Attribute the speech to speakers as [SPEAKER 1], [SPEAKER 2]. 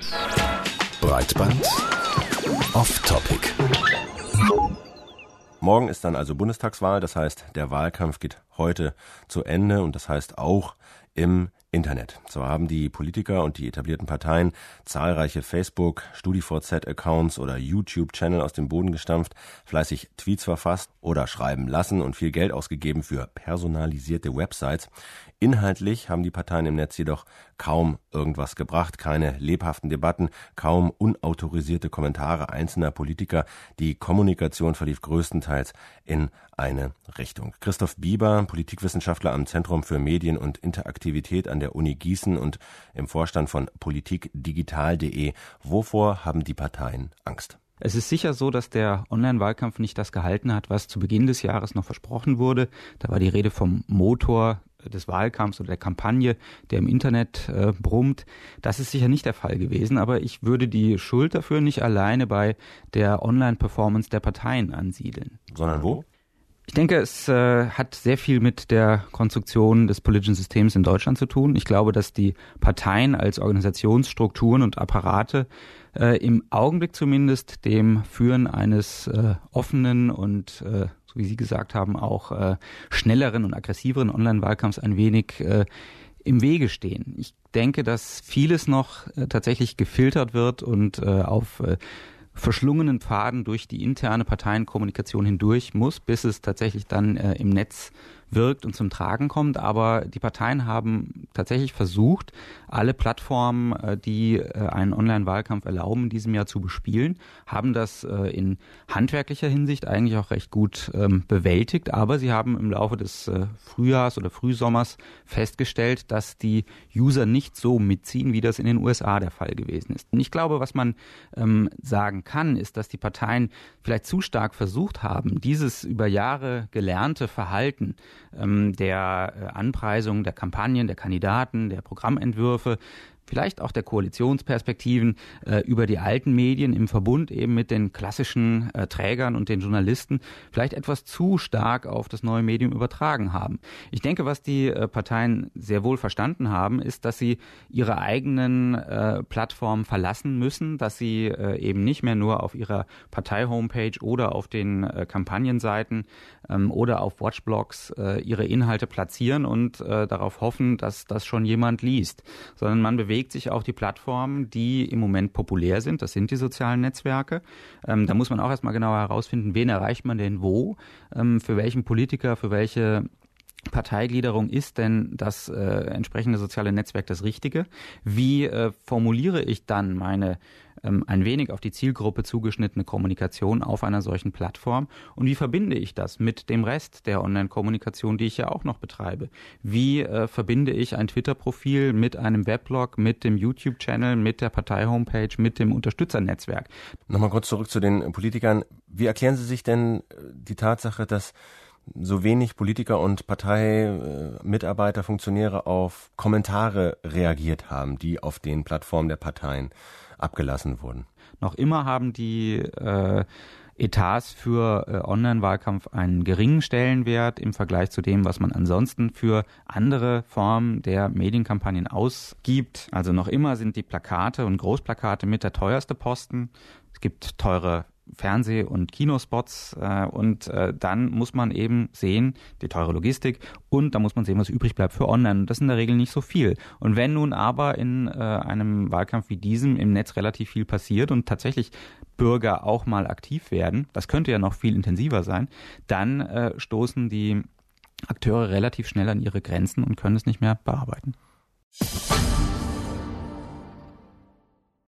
[SPEAKER 1] Breitband off Topic.
[SPEAKER 2] Morgen ist dann also Bundestagswahl, das heißt, der Wahlkampf geht heute zu Ende und das heißt auch im Internet. So haben die Politiker und die etablierten Parteien zahlreiche Facebook-, StudiVZ-Accounts oder YouTube-Channel aus dem Boden gestampft, fleißig Tweets verfasst oder schreiben lassen und viel Geld ausgegeben für personalisierte Websites. Inhaltlich haben die Parteien im Netz jedoch kaum irgendwas gebracht, keine lebhaften Debatten, kaum unautorisierte Kommentare einzelner Politiker. Die Kommunikation verlief größtenteils in eine Richtung. Christoph Bieber, Politikwissenschaftler am Zentrum für Medien und Interaktivität an der Uni Gießen und im Vorstand von politikdigital.de. Wovor haben die Parteien Angst?
[SPEAKER 3] Es ist sicher so, dass der Online-Wahlkampf nicht das gehalten hat, was zu Beginn des Jahres noch versprochen wurde. Da war die Rede vom Motor des Wahlkampfs oder der Kampagne, der im Internet brummt. Das ist sicher nicht der Fall gewesen, aber ich würde die Schuld dafür nicht alleine bei der Online-Performance der Parteien ansiedeln.
[SPEAKER 2] Sondern wo?
[SPEAKER 3] Ich denke, es hat sehr viel mit der Konstruktion des politischen Systems in Deutschland zu tun. Ich glaube, dass die Parteien als Organisationsstrukturen und Apparate im Augenblick zumindest dem Führen eines offenen und, so wie Sie gesagt haben, auch schnelleren und aggressiveren Online-Wahlkampfs ein wenig im Wege stehen. Ich denke, dass vieles noch tatsächlich gefiltert wird und auf verschlungenen Pfaden durch die interne Parteienkommunikation hindurch muss, bis es tatsächlich dann im Netz wirkt und zum Tragen kommt. Aber die Parteien haben tatsächlich versucht, alle Plattformen, die einen Online-Wahlkampf erlauben, in diesem Jahr zu bespielen, haben das in handwerklicher Hinsicht eigentlich auch recht gut bewältigt. Aber sie haben im Laufe des Frühjahrs oder Frühsommers festgestellt, dass die User nicht so mitziehen, wie das in den USA der Fall gewesen ist. Und ich glaube, was man sagen kann, ist, dass die Parteien vielleicht zu stark versucht haben, dieses über Jahre gelernte Verhalten der Anpreisung der Kampagnen, der Kandidaten, der Programmentwürfe, vielleicht auch der Koalitionsperspektiven über die alten Medien im Verbund eben mit den klassischen Trägern und den Journalisten vielleicht etwas zu stark auf das neue Medium übertragen haben. Ich denke, was die Parteien sehr wohl verstanden haben, ist, dass sie ihre eigenen Plattformen verlassen müssen, dass sie eben nicht mehr nur auf ihrer Partei-Homepage oder auf den Kampagnenseiten oder auf Watchblogs ihre Inhalte platzieren und darauf hoffen, dass das schon jemand liest, sondern man bewegt sich auf die Plattformen, die im Moment populär sind. Das sind die sozialen Netzwerke. Da muss man auch erstmal genauer herausfinden, wen erreicht man denn wo, für welchen Politiker, für welche Parteigliederung ist denn das entsprechende soziale Netzwerk das Richtige? Wie formuliere ich dann meine ein wenig auf die Zielgruppe zugeschnittene Kommunikation auf einer solchen Plattform? Und wie verbinde ich das mit dem Rest der Online-Kommunikation, die ich ja auch noch betreibe? Wie verbinde ich ein Twitter-Profil mit einem Weblog, mit dem YouTube-Channel, mit der Partei-Homepage, mit dem Unterstützernetzwerk?
[SPEAKER 2] Nochmal kurz zurück zu den Politikern. Wie erklären Sie sich denn die Tatsache, dass so wenig Politiker und Parteimitarbeiter, Funktionäre auf Kommentare reagiert haben, die auf den Plattformen der Parteien abgelassen wurden?
[SPEAKER 3] Noch immer haben die Etats für Online-Wahlkampf einen geringen Stellenwert im Vergleich zu dem, was man ansonsten für andere Formen der Medienkampagnen ausgibt. Also noch immer sind die Plakate und Großplakate mit der teuerste Posten. Es gibt teure Fernseh- und Kinospots und dann muss man eben sehen, die teure Logistik und da muss man sehen, was übrig bleibt für Online. Und das ist in der Regel nicht so viel. Und wenn nun aber in einem Wahlkampf wie diesem im Netz relativ viel passiert und tatsächlich Bürger auch mal aktiv werden, das könnte ja noch viel intensiver sein, dann stoßen die Akteure relativ schnell an ihre Grenzen und können es nicht mehr bearbeiten.